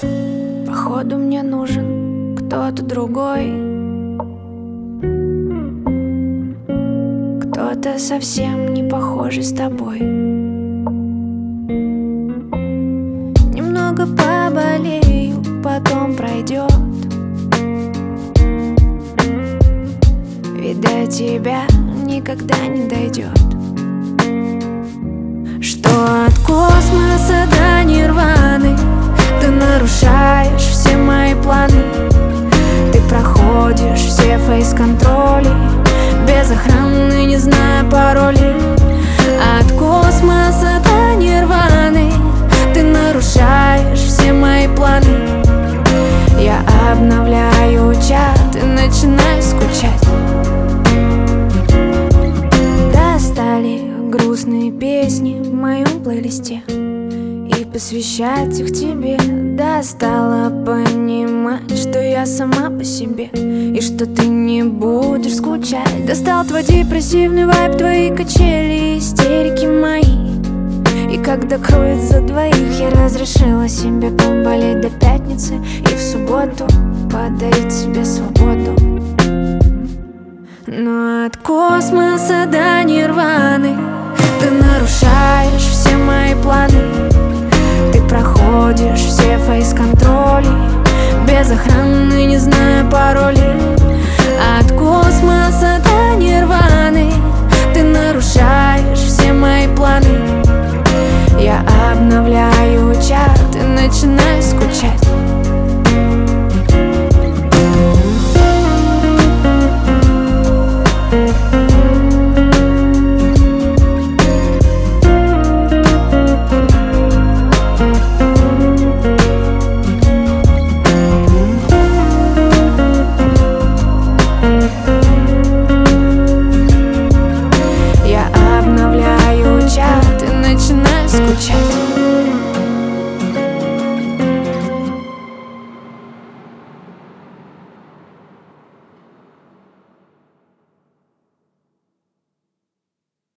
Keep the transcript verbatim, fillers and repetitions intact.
Походу мне нужен кто-то другой, кто-то совсем не похожий с тобой. Немного поболею, потом пройдет. Ведь до тебя никогда не дойдет. Что от космоса до нирваны ты нарушаешь все мои планы. Ты проходишь все фейс-контроли без охраны, не зная паролей. От космоса до нирваны ты нарушаешь все мои планы. Я обновляю чат и начинаю скучать. Достали грустные песни в моем плейлисте, и посвящать их тебе. Достала понимать, что я сама по себе, и что ты не будешь скучать. Достал твой депрессивный вайб, твои качели, истерики мои. И когда кроет за двоих, я разрешила себе поболеть до пятницы, и в субботу подарить себе свободу. Но от космоса до нирваны ты нарушаешь все мои планы. Ты проходишь все фейс-контроли без охраны, не зная паролей.